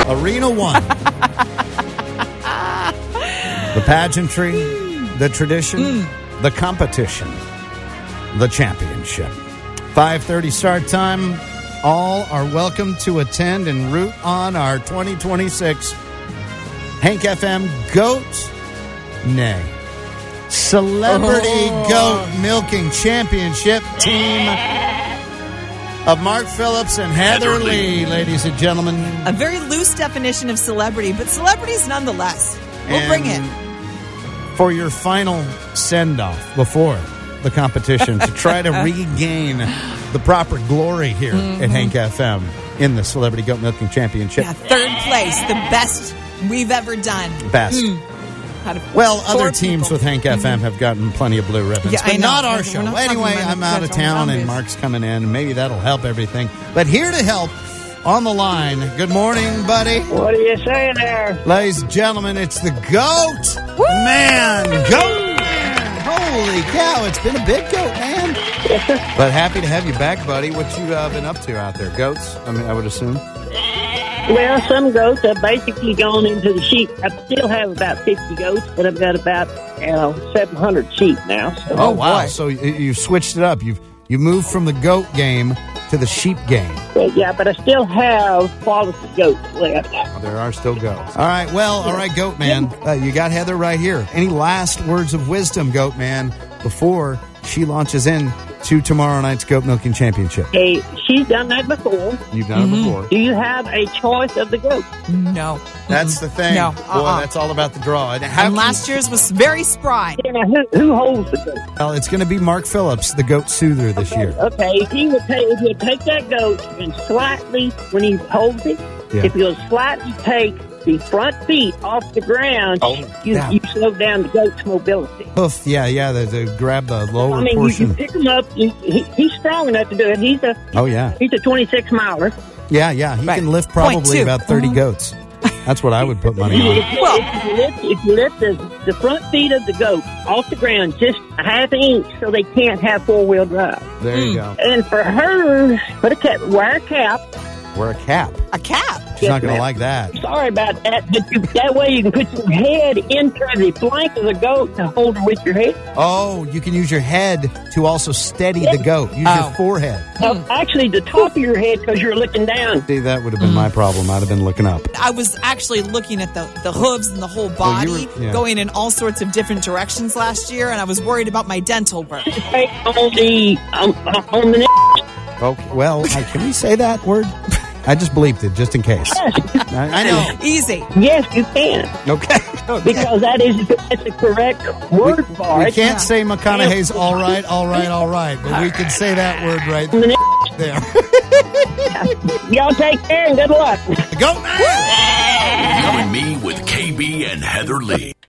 Arena 1. The pageantry, the tradition, the competition, the championship. 5:30 start time. All are welcome to attend and root on our 2026 Hank FM Goat Celebrity Goat Milking Championship team of Mark Phillips and Heather Lee, ladies and gentlemen. A very loose definition of celebrity, but celebrities nonetheless. We'll bring it. For your final send-off before the competition to try to regain the proper glory here at Hank FM in the Celebrity Goat Milking Championship. Yeah, third place, the best we've ever done. Best. Well, other teams with Hank FM have gotten plenty of blue ribbons, but not our show. Anyway, I'm out of town and Mark's coming in, and maybe that'll help everything. But here to help on the line, good morning, buddy. What are you saying there? Ladies and gentlemen, it's the Goat Man. Goat Man. Holy cow, it's been a big goat, man. But happy to have you back, buddy. What you been up to out there? Goats, I would assume? Well, some goats have basically gone into the sheep. I still have about 50 goats, but I've got about 700 sheep now. So. Oh, wow. Boy. So you've switched it up. You've moved from the goat game to the sheep game. Well, yeah, but I still have quality goats left. Oh, there are still goats. All right, Goat Man. You got Heather right here. Any last words of wisdom, Goat Man, before she launches in to tomorrow night's Goat Milking Championship? Hey, she's done that before. You've done it before. Do you have a choice of the goat? No. That's the thing. No. Boy, that's all about the draw. And last year's was very spry. Yeah, who holds the goat? Well, it's going to be Mark Phillips, the goat soother this year. Okay, if you take that goat and slightly, when he holds it, if you'll slightly take the front feet off the ground, you slow down the goat's mobility. Hoof, to grab the lower portion. portion. You pick him up. He's strong enough to do it. He's a 26 miler. Yeah, he can lift probably about 30 goats. That's what I would put money on. If you lift the front feet of the goat off the ground just a half inch so they can't have four-wheel drive. There you go. And for her, wear a cap. Wear a cap. A cap? She's not going to like that. Sorry about that, but that way you can put your head into the flank of the goat to hold her with your head. Oh, you can use your head to also steady the goat. Use your forehead. Actually, the top of your head because you're looking down. See, that would have been my problem. I'd have been looking up. I was actually looking at the hooves and the whole body going in all sorts of different directions last year, and I was worried about my dental work. On the Okay, well, can we say that word? I just bleeped it, just in case. Yes. I know. Easy. Yes, you can. Okay. Because that's the correct word for it. We can't say McConaughey's all right, but we can say that word right there. Y'all take care and good luck. Go, man! Join me with KB and Heather Lee.